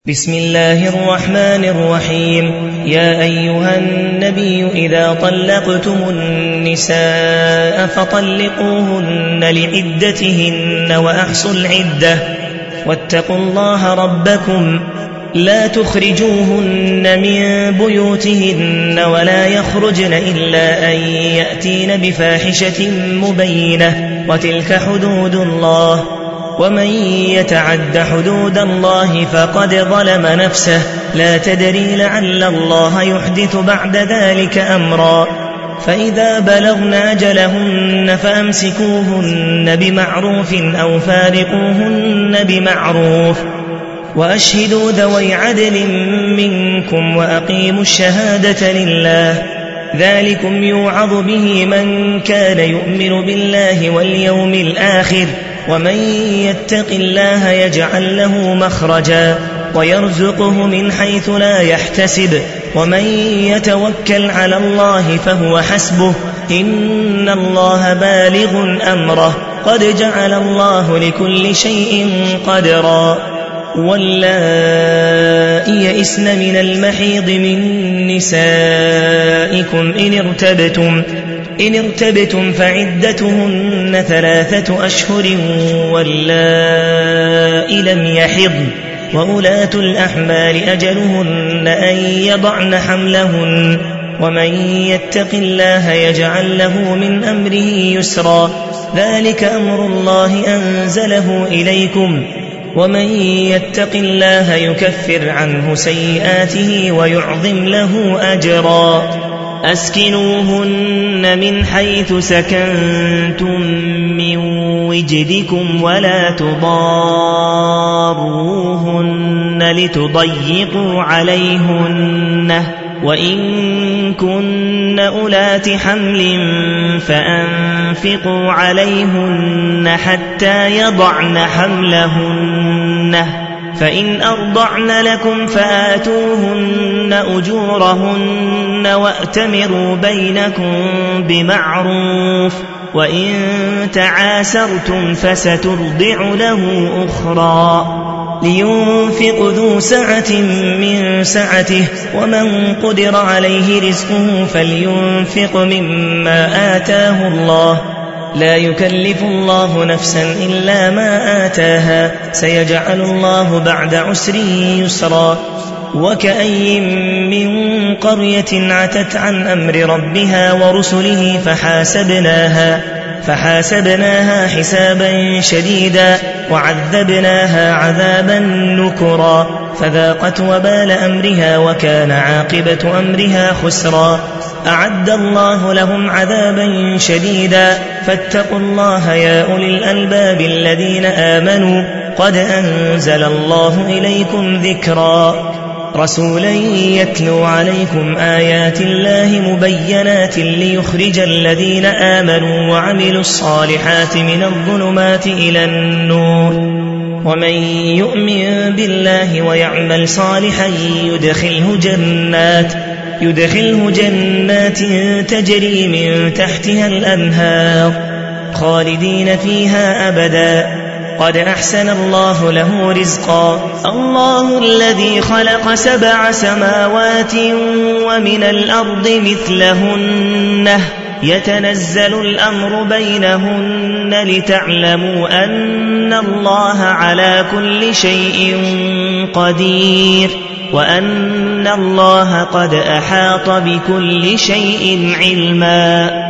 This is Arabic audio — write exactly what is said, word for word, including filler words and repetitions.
بسم الله الرحمن الرحيم. يا أيها النبي إذا طلقتم النساء فطلقوهن لعدتهن وأحصوا العدة واتقوا الله ربكم لا تخرجوهن من بيوتهن ولا يخرجن إلا أن يأتين بفاحشة مبينة وتلك حدود الله ومن يتعد حدود الله فقد ظلم نفسه لا تدري لعل الله يحدث بعد ذلك أمرا. فإذا بلغن أجلهن فأمسكوهن بمعروف أو فارقوهن بمعروف وأشهدوا ذوي عدل منكم وأقيموا الشهادة لله ذلكم يوعظ به من كان يؤمن بالله واليوم الآخر ومن يتق الله يجعل له مخرجا ويرزقه من حيث لا يحتسب ومن يتوكل على الله فهو حسبه إن الله بالغ أمره قد جعل الله لكل شيء قدرا. واللائي يئسن من المحيض من نسائكم إن ارتبتم إن ارتبتم فعدتهن ثلاثة أشهر واللائي لم يحضن وأولاة الأحمال أجلهن أن يضعن حملهن ومن يتق الله يجعل له من أمره يسرا ذلك أمر الله أنزله إليكم ومن يتق الله يكفر عنه سيئاته ويعظم له أجرا. أسكنوهن من حيث سكنتم من وجدكم ولا تضاروهن لتضيقوا عليهن وإن كن أولات حمل فأنفقوا عليهن حتى يضعن حملهن فإن أرضعن لكم فآتوهن أجورهن وأتمروا بينكم بمعروف وإن تعاسرتم فسترضع له أخرى لينفق ذو سعة من سعته ومن قدر عليه رزقه فلينفق مما آتاه الله لا يكلف الله نفسا إلا ما آتاها سيجعل الله بعد عسر يسرا. وكأي من قرية عتت عن أمر ربها ورسله فحاسبناها فحاسبناها حسابا شديدا وعذبناها عذابا نكرا فذاقت وبال أمرها وكان عاقبة أمرها خسرا. أعد الله لهم عذابا شديدا فاتقوا الله يا أولي الألباب الذين آمنوا قد أنزل الله إليكم ذكرا رسولا يتلو عليكم آيات الله مبينات ليخرج الذين آمنوا وعملوا الصالحات من الظلمات إلى النور ومن يؤمن بالله ويعمل صالحا يدخله جنات يدخله جنات تجري من تحتها الأنهار خالدين فيها أبدا قد أحسن الله له رزقا. الله الذي خلق سبع سماوات ومن الأرض مثلهن يتنزل الأمر بينهن لتعلموا أن الله على كل شيء قدير وأن الله قد أحاط بكل شيء علما.